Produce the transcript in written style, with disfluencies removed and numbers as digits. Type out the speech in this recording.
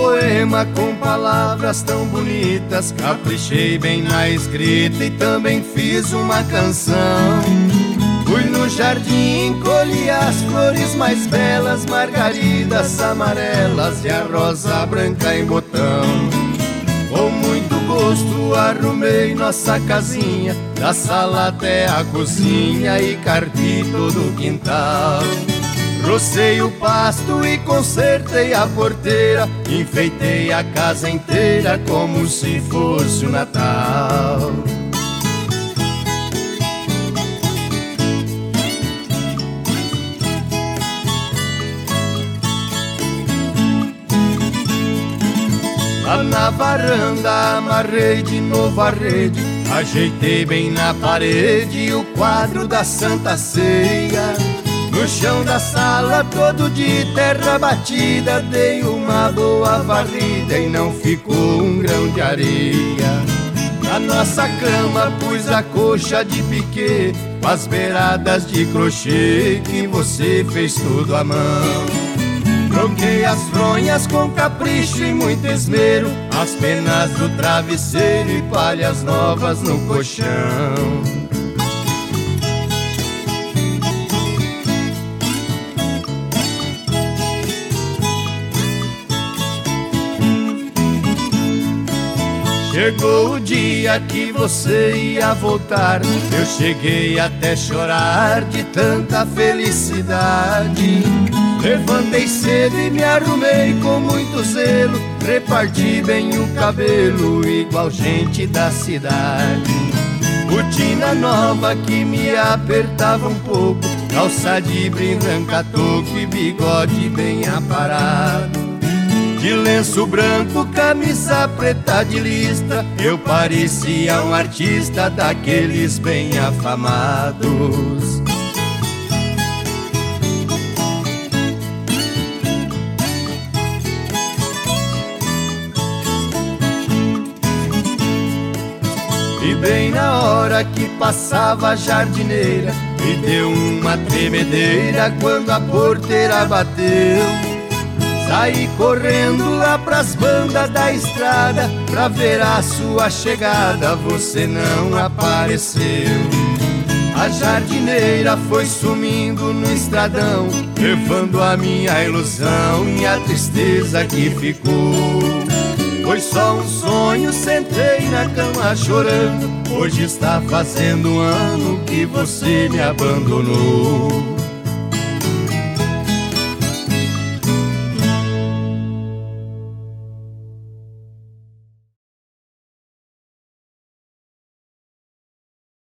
poema com palavras tão bonitas. Caprichei bem na escrita e também fiz uma canção. Fui no jardim, colhi as flores mais belas, margaridas amarelas e a rosa branca em botão. Com muito gosto arrumei nossa casinha, da sala até a cozinha, e carpi todo o quintal. Rocei o pasto e consertei a porteira, enfeitei a casa inteira como se fosse o Natal. Lá na varanda amarrei de novo a rede, ajeitei bem na parede o quadro da Santa Ceia. No chão da sala todo de terra batida, dei uma boa varrida e não ficou um grão de areia. Na nossa cama pus a coxa de piquê, com as beiradas de crochê que você fez tudo à mão. Troquei as fronhas com capricho e muito esmero, as penas do travesseiro e palhas novas no colchão. Chegou o dia que você ia voltar, eu cheguei até chorar de tanta felicidade. Levantei cedo e me arrumei com muito zelo, reparti bem o cabelo igual gente da cidade. Botina nova que me apertava um pouco, calça de brim branca toco e bigode bem aparado. De lenço branco, camisa preta de listra, eu parecia um artista daqueles bem afamados. E bem na hora que passava a jardineira, me deu uma tremedeira quando a porteira bateu. Saí correndo lá pras bandas da estrada, pra ver a sua chegada, você não apareceu. A jardineira foi sumindo no estradão, levando a minha ilusão e a tristeza que ficou. Foi só um sonho, sentei na cama chorando, hoje está fazendo um ano que você me abandonou.